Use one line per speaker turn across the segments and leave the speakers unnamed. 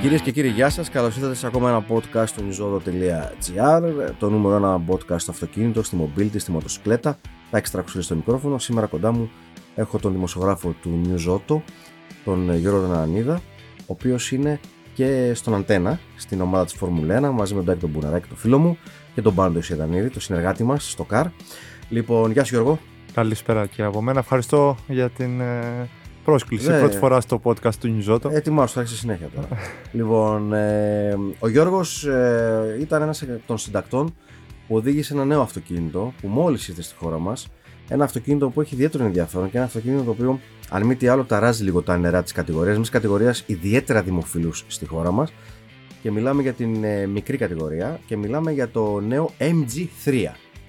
Κυρίες και κύριοι, γεια σας. Καλώς ήρθατε σε ακόμα ένα podcast του newzoto.gr, το νούμερο ένα podcast στο αυτοκίνητο, στη mobility, στη μοτοσυκλέτα. Τα εξτράξω στο μικρόφωνο. Σήμερα κοντά μου έχω τον δημοσιογράφο του newzoto, τον Γιώργο Νανανίδα, ο οποίος είναι και στον Αντένα, στην ομάδα της Φόρμουλα 1, μαζί με τον Τάκη τον Μπουναράκη, τον φίλο μου, και τον Πάντο Ισιαδανίδη, τον συνεργάτη μας στο ΚΑΡ. Λοιπόν, γεια σου Γιώργο.
Καλησπέρα και από μένα. Ευχαριστώ για την πρόσκληση. Πρώτη φορά στο podcast του newzoto.
Ετοιμάσου, θα έχεις συνέχεια τώρα. Λοιπόν, ο Γιώργος ήταν ένας των συντακτών που οδήγησε ένα νέο αυτοκίνητο που μόλις ήρθε στη χώρα μας. Ένα αυτοκίνητο που έχει ιδιαίτερο ενδιαφέρον και ένα αυτοκίνητο το οποίο, αν μη τι άλλο, ταράζει λίγο τα νερά της κατηγορίας. Μιας κατηγορίας ιδιαίτερα δημοφιλούς στη χώρα μας. Και μιλάμε για την μικρή κατηγορία και μιλάμε για το νέο MG3.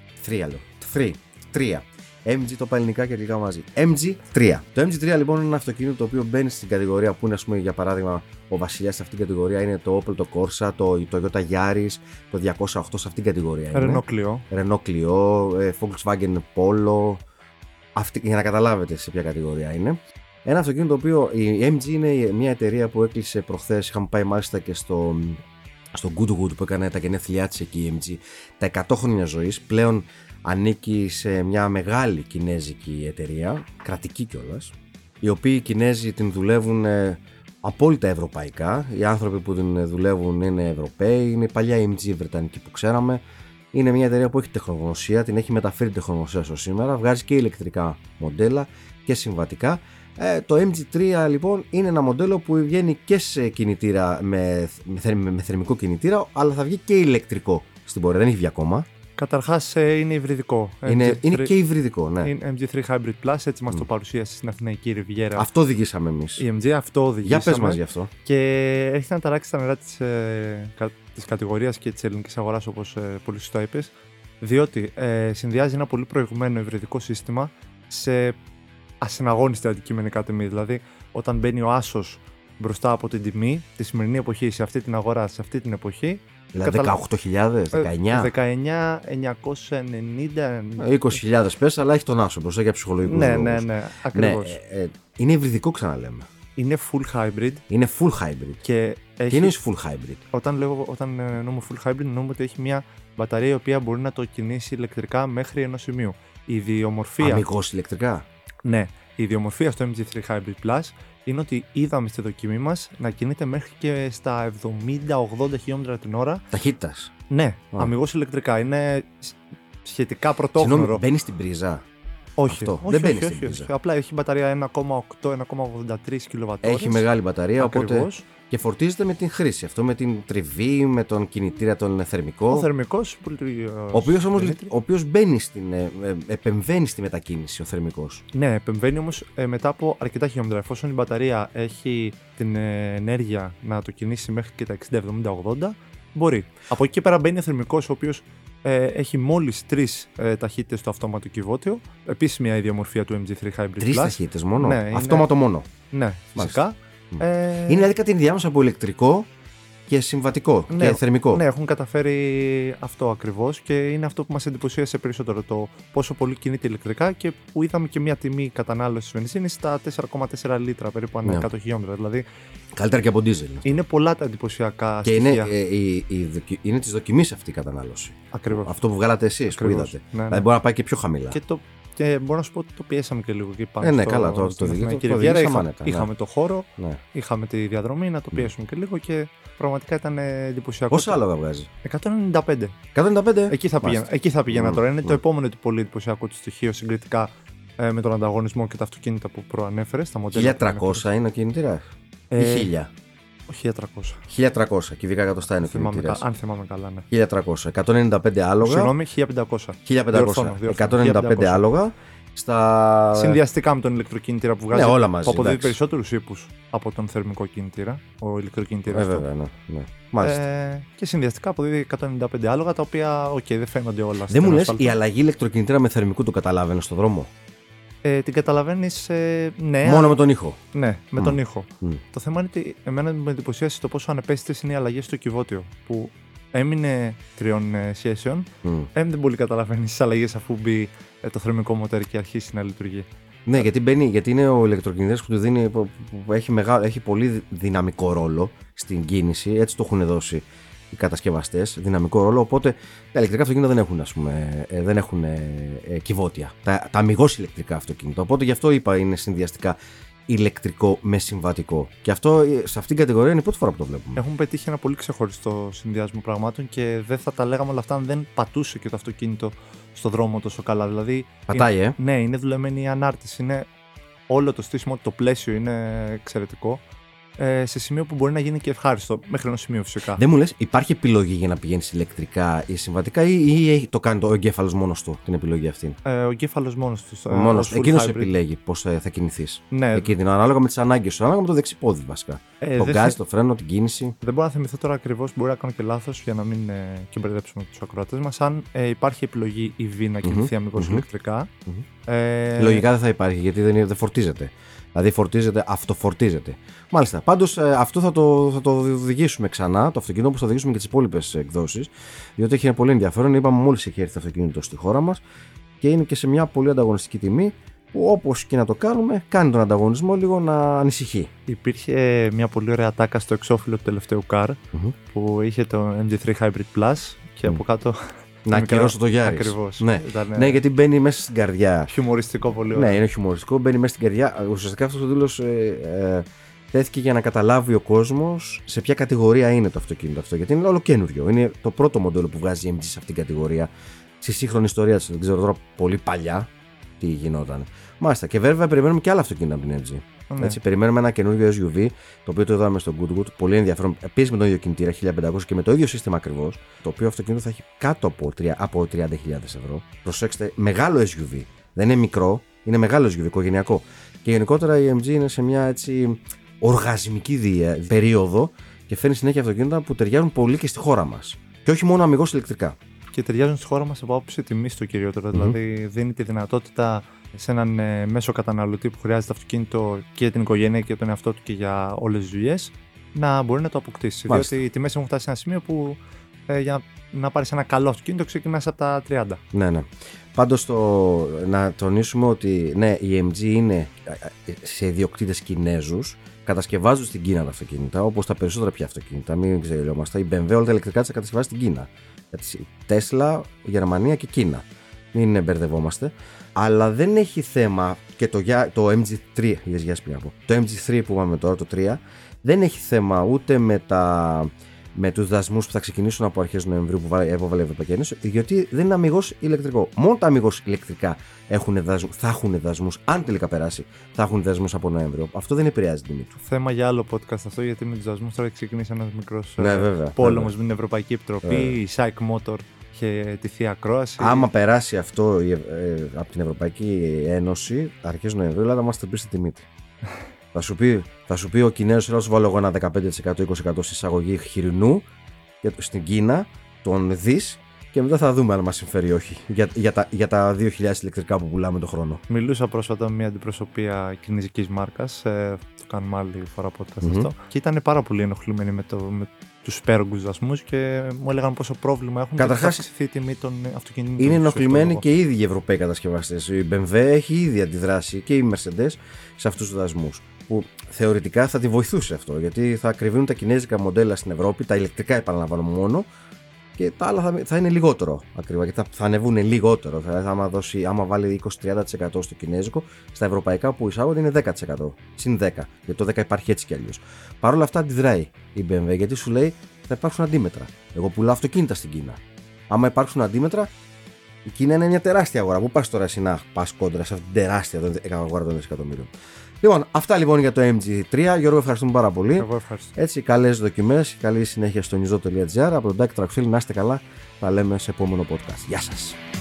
3. MG το είπα ελληνικά και αγγλικά μαζί. MG3. Το MG3 λοιπόν είναι ένα αυτοκίνητο το οποίο μπαίνει στην κατηγορία που είναι, ας πούμε, για παράδειγμα, ο βασιλιάς σε αυτήν την κατηγορία είναι το Opel το Corsa, το Toyota Yaris, το 208 σε αυτήν την κατηγορία. Renault Clio, Volkswagen Polo. Για να καταλάβετε σε ποια κατηγορία είναι. Ένα αυτοκίνητο το οποίο η MG είναι μια εταιρεία που έκλεισε προχθές. Είχαμε πάει μάλιστα και στο Goodwood που έκανε τα γενέθλιά της εκεί η MG. Τα 100 χρόνια ζωής. Πλέον ανήκει σε μια μεγάλη κινέζικη εταιρεία, κρατική κιόλας, οι οποίοι οι Κινέζοι την δουλεύουν απόλυτα ευρωπαϊκά. Οι άνθρωποι που την δουλεύουν είναι Ευρωπαίοι, είναι η παλιά MG βρετανική που ξέραμε. Είναι μια εταιρεία που έχει τεχνογνωσία, την έχει μεταφέρει τεχνογνωσία στο σήμερα, βγάζει και ηλεκτρικά μοντέλα και συμβατικά. Το MG3 λοιπόν είναι ένα μοντέλο που βγαίνει και σε κινητήρα με θερμικό κινητήρα, αλλά θα βγει και ηλεκτρικό στην πορεία, δεν έχει βγει ακόμα.
Καταρχάς είναι υβριδικό.
Είναι και υβριδικό, ναι.
Είναι MG3 Hybrid Plus, έτσι μας το παρουσίασε στην Αθηναϊκή Ριβιέρα.
Αυτό οδηγήσαμε εμείς.
Η MG αυτό οδηγήσαμε.
Για πες μας γι' αυτό.
Και έχει να ταράξει τα νερά της κατηγορίας και της ελληνικής αγοράς, όπως πολύ σωστά είπες, διότι συνδυάζει ένα πολύ προηγμένο υβριδικό σύστημα σε ασυναγώνιστη αντικειμενικά τιμή. Δηλαδή, όταν μπαίνει ο άσος μπροστά από την τιμή, τη σημερινή εποχή, σε αυτή την αγορά, σε αυτή την εποχή.
Δηλαδή 18.000, 19.
19.990.
20.000 πες, αλλά έχει τον άσο μπροστά για ψυχολογικούς λόγους.
Ναι, ακριβώς.
Είναι υβριδικό, ξαναλέμε.
Είναι full hybrid.
Είναι full hybrid.
Και
τι εννοείς full hybrid?
Όταν εννοούμε full hybrid, εννοούμε ότι έχει μια μπαταρία η οποία μπορεί να το κινήσει ηλεκτρικά μέχρι ενός σημείου. Η ιδιομορφία.
Αμυγός ηλεκτρικά.
Ναι. Η ιδιομορφία στο MG3 Hybrid Plus είναι ότι είδαμε στη δοκιμή μας να κινείται μέχρι και στα 70-80 χιλιόμετρα την ώρα.
Ταχύτητας.
Ναι, αμυγός ηλεκτρικά. Είναι σχετικά πρωτόγνωρο.
Συγγνώμη, μπαίνει στην πρίζα?
Όχι,
δεν μπαίνει στην πρίζα.
Απλά έχει μπαταρία 1,8-1,83 κιλοβατόρες.
Έχει μεγάλη μπαταρία,
ακριβώς.
Οπότε και φορτίζεται με την χρήση. Αυτό με την τριβή, με τον κινητήρα τον θερμικό.
Ο θερμικός που
ο οποίος μπαίνει επεμβαίνει στη μετακίνηση ο θερμικός.
Ναι, επεμβαίνει όμως μετά από αρκετά χιλιόμετρα. Εφόσον η μπαταρία έχει την ενέργεια να το κινήσει μέχρι και τα 60-70-80, μπορεί. Από εκεί και πέρα μπαίνει ο θερμικός, ο οποίος έχει μόλις 3 ταχύτητες στο αυτόματο κυβότιο. Επίσης μια ιδιομορφία του MG3 Hybrid 3
ταχύτητες μόνο?
Ναι,
αυτόματο μόνο?
Ναι, φυσικά.
Είναι δηλαδή κάτι ενδιάμεσα από ηλεκτρικό και συμβατικό,
ναι,
και θερμικό.
Ναι, έχουν καταφέρει αυτό ακριβώς και είναι αυτό που μας εντυπωσίασε περισσότερο. Το πόσο πολύ κινείται ηλεκτρικά και που είδαμε και μια τιμή κατανάλωσης βενζίνης στα 4,4 λίτρα περίπου ανά 100 χιλιόμετρα. Δηλαδή,
καλύτερα και από ντίζελ.
Είναι πολλά τα εντυπωσιακά
και
στοιχεία.
Είναι της δοκιμής αυτή η κατανάλωση.
Ακριβώς.
Αυτό που βγάλατε εσείς, που είδατε.
Ναι.
Δηλαδή μπορεί να πάει και πιο χαμηλά.
Και μπορώ να σου πω ότι το πιέσαμε και λίγο εκεί πάνω.
Ναι, καλά, το
είχαμε το χώρο, είχαμε τη διαδρομή να το πιέσουμε και λίγο και πραγματικά ήταν εντυπωσιακό.
Πόσα άλογα βγάζει?
195.
195?
Εκεί θα πήγαινα τώρα. Είναι το επόμενο του πολύ εντυπωσιακό του στοιχείο συγκριτικά με τον ανταγωνισμό και τα αυτοκίνητα που προανέφερες.
1300 είναι ο κινητήρας ή 1000?
Όχι,
1300. Κυβικά εκατοστά είναι ο κινητήρας.
Αν θυμάμαι καλά, ναι.
1300. 195 άλογα.
Συγγνώμη, 1500.
195 άλογα.
Συνδυαστικά με τον ηλεκτροκίνητήρα που βγάζει.
Ναι, όλα μαζί.
Που αποδίδει περισσότερους ύπους από τον θερμικό κινητήρα. Ο ηλεκτροκινητήρας.
Βέβαια, ναι. Μάλιστα.
Και συνδυαστικά αποδίδει 195 άλογα, τα οποία δεν φαίνονται όλα.
Δεν μου λες, η αλλαγή ηλεκτροκινητήρα με θερμικού το καταλάβαινε στον δρόμο?
Την καταλαβαίνεις, ναι.
Μόνο με τον ήχο?
Ναι, με τον ήχο. Το θέμα είναι ότι εμένα με εντυπωσίασε το πόσο ανεπαίσθητες είναι οι αλλαγές στο κυβότιο. Που έμεινε 3 σχέσεων. Δεν πολύ καταλαβαίνεις τις αλλαγές αφού μπει το θερμικό μοτέρ και αρχίσει να λειτουργεί.
Ναι, γιατί είναι ο ηλεκτροκινητήρας που του δίνει, που έχει πολύ δυναμικό ρόλο στην κίνηση. Έτσι το έχουν δώσει οι κατασκευαστές, δυναμικό ρόλο. Οπότε τα ηλεκτρικά αυτοκίνητα δεν έχουν κυβότια. Τα αμιγώς ηλεκτρικά αυτοκίνητα. Οπότε γι' αυτό είπα είναι συνδυαστικά ηλεκτρικό με συμβατικό. Και αυτό σε αυτήν την κατηγορία είναι η πρώτη φορά που το βλέπουμε.
Έχουν πετύχει ένα πολύ ξεχωριστό συνδυασμό πραγμάτων και δεν θα τα λέγαμε όλα αυτά αν δεν πατούσε και το αυτοκίνητο στο δρόμο τόσο καλά. Δηλαδή,
πατάει,
Ναι, είναι δουλεμένη η ανάρτηση. Είναι όλο το στήσιμο, το πλαίσιο είναι εξαιρετικό. Σε σημείο που μπορεί να γίνει και ευχάριστο. Μέχρι ένα σημείο φυσικά.
Δεν μου λες, υπάρχει επιλογή για να πηγαίνεις ηλεκτρικά ή συμβατικά ή το κάνει ο εγκέφαλος μόνος του την επιλογή αυτή?
Ο εγκέφαλος μόνος του.
Εκείνος επιλέγει πώς θα κινηθείς.
Ναι.
Εκείνο, ανάλογα με τις ανάγκες σου, ανάλογα με το δεξιπόδι βασικά. Το γκάζι, το φρένο, την κίνηση.
Δεν μπορώ να θυμηθώ τώρα ακριβώς, μπορεί να κάνω και λάθος για να μην και μπερδέψουμε τους ακροατές μας. Αν υπάρχει επιλογή EV να κινηθεί αμυγός ηλεκτρικά.
Λογικά δεν θα υπάρχει γιατί δεν φορτίζεται. Δηλαδή αυτοφορτίζεται. Μάλιστα. Πάντως αυτό θα το οδηγήσουμε ξανά, το αυτοκίνητο, όπως θα οδηγήσουμε και τις υπόλοιπες εκδόσεις, διότι έχει ένα πολύ ενδιαφέρον. Είπαμε, μόλις έχει έρθει το αυτοκίνητο στη χώρα μας και είναι και σε μια πολύ ανταγωνιστική τιμή, που όπως και να το κάνουμε, κάνει τον ανταγωνισμό λίγο να ανησυχεί.
Υπήρχε μια πολύ ωραία τάκα στο εξώφυλλο του τελευταίου car που είχε το MG3 Hybrid Plus και από κάτω.
Να ακυρώσω το Γιάρης.
Ακριβώς.
Ναι, γιατί μπαίνει μέσα στην καρδιά.
Χιουμοριστικό πολύ ωραίο.
Ναι, είναι χιουμοριστικό, μπαίνει μέσα στην καρδιά. Ουσιαστικά αυτό το δήλος τέθηκε για να καταλάβει ο κόσμος σε ποια κατηγορία είναι το αυτοκίνητο αυτό. Γιατί είναι όλο καινούριο. Είναι το πρώτο μοντέλο που βγάζει η MG σε αυτήν την κατηγορία. Στη σύγχρονη ιστορία της. Δεν ξέρω τώρα πολύ παλιά τι γινόταν. Μάλιστα. Και βέβαια περιμένουμε και άλλα αυτοκίνητα από την MG.
Ναι.
Έτσι, περιμένουμε ένα καινούριο SUV, το οποίο το είδαμε στο Goodwood, πολύ ενδιαφέρον. Επίσης με τον ίδιο κινητήρα 1500 και με το ίδιο σύστημα ακριβώς, το οποίο αυτοκίνητο θα έχει κάτω από 30.000 ευρώ. Προσέξτε, μεγάλο SUV. Δεν είναι μικρό, είναι μεγάλο SUV, οικογενειακό. Και γενικότερα η MG είναι σε μια έτσι οργασμική περίοδο και φέρνει συνέχεια αυτοκίνητα που ταιριάζουν πολύ και στη χώρα μας. Και όχι μόνο αμιγώς ηλεκτρικά.
Και ταιριάζουν στη χώρα μας από άποψη τιμής το κυριότερο. Δηλαδή δίνει τη δυνατότητα σε έναν μέσο καταναλωτή που χρειάζεται αυτοκίνητο και για την οικογένεια και για τον εαυτό του και για όλες τις δουλειές να μπορεί να το αποκτήσει.
Μάλιστα.
Διότι οι τιμές έχουν φτάσει σε ένα σημείο που για να πάρεις ένα καλό αυτοκίνητο ξεκινάς από τα 30.
Ναι. Πάντως να τονίσουμε ότι ναι, η MG είναι σε ιδιοκτήτες Κινέζους, κατασκευάζουν στην Κίνα τα αυτοκίνητα, όπως τα περισσότερα πια αυτοκίνητα. Μην ξεγελιόμαστε. Η BMW όλα τα ηλεκτρικά της κατασκευάζει στην Κίνα. Tesla, Γερμανία και Κίνα. Μην μπερδευόμαστε. Αλλά δεν έχει θέμα και το MG3, το MG3 που είπαμε τώρα, το 3, δεν έχει θέμα ούτε με τους δασμούς που θα ξεκινήσουν από αρχές Νοεμβρίου που έβαλε η Ευρωπαϊκή Ένωση, γιατί δεν είναι αμιγώς ηλεκτρικό. Μόνο τα αμιγώς ηλεκτρικά θα έχουν δασμούς, αν τελικά περάσει, θα έχουν δασμούς από Νοέμβριο. Αυτό δεν επηρεάζει την τιμή του.
Θέμα για άλλο podcast αυτό, γιατί με τους δασμούς τώρα έχει ξεκινήσει ένας μικρός
πόλεμος
με την Ευρωπαϊκή Επιτροπή, η SAIC Motor και τη θεία ακρόαση.
Άμα περάσει αυτό από την Ευρωπαϊκή Ένωση, αρχές Νοεμβρίου, η Ελλάδα μας θα πει στη τιμή του. Θα σου πει ο Κινέζος, θα σου βάλω εγώ ένα 15%-20% στη εισαγωγή χοιρινού στην Κίνα, τον δις, και μετά θα δούμε αν μας συμφέρει ή όχι για τα 2.000 ηλεκτρικά που πουλάμε το χρόνο.
Μιλούσα πρόσφατα με μια αντιπροσωπεία κινέζικης μάρκας, το κάνουμε άλλη φορά podcast αυτό, και ήταν πάρα πολύ ενοχλημένοι με τους υπέρογκους δασμούς και μου έλεγαν πόσο πρόβλημα έχουν.
Καταρχάς,
και θα αυξηθεί η τιμή των αυτοκινήτων.
είναι ενοχλημένοι και οι ίδιοι οι Ευρωπαίοι κατασκευαστές. Η BMW έχει ήδη αντιδράσει και η Mercedes σε αυτούς τους δασμούς. Που θεωρητικά θα τη βοηθούσε αυτό, γιατί θα ακριβίνουν τα κινέζικα μοντέλα στην Ευρώπη, τα ηλεκτρικά επαναλαμβάνω μόνο, και τα άλλα θα είναι λιγότερο ακριβά, και θα ανεβούν λιγότερο. Άμα βάλει 20-30% στο κινέζικο, στα ευρωπαϊκά που εισάγονται είναι 10%. Συν 10%. Γιατί το 10% υπάρχει έτσι κι αλλιώς. Παρ' όλα αυτά αντιδράει η BMW, γιατί σου λέει θα υπάρξουν αντίμετρα. Εγώ πουλάω αυτοκίνητα στην Κίνα. Άμα υπάρξουν αντίμετρα, η Κίνα είναι μια τεράστια αγορά. Πού πας τώρα εσύ να πας κόντρα σε αυτήν την τεράστια αγορά των δισεκατομμύριων? Λοιπόν, αυτά λοιπόν για το MG3. Γιώργο, ευχαριστούμε πάρα πολύ.
Εγώ ευχαριστώ.
Έτσι, καλές δοκιμές, καλή συνέχεια στο newsdo.gr. Από τον Dike Traxfield, να είστε καλά. Τα λέμε σε επόμενο podcast. Γεια σας.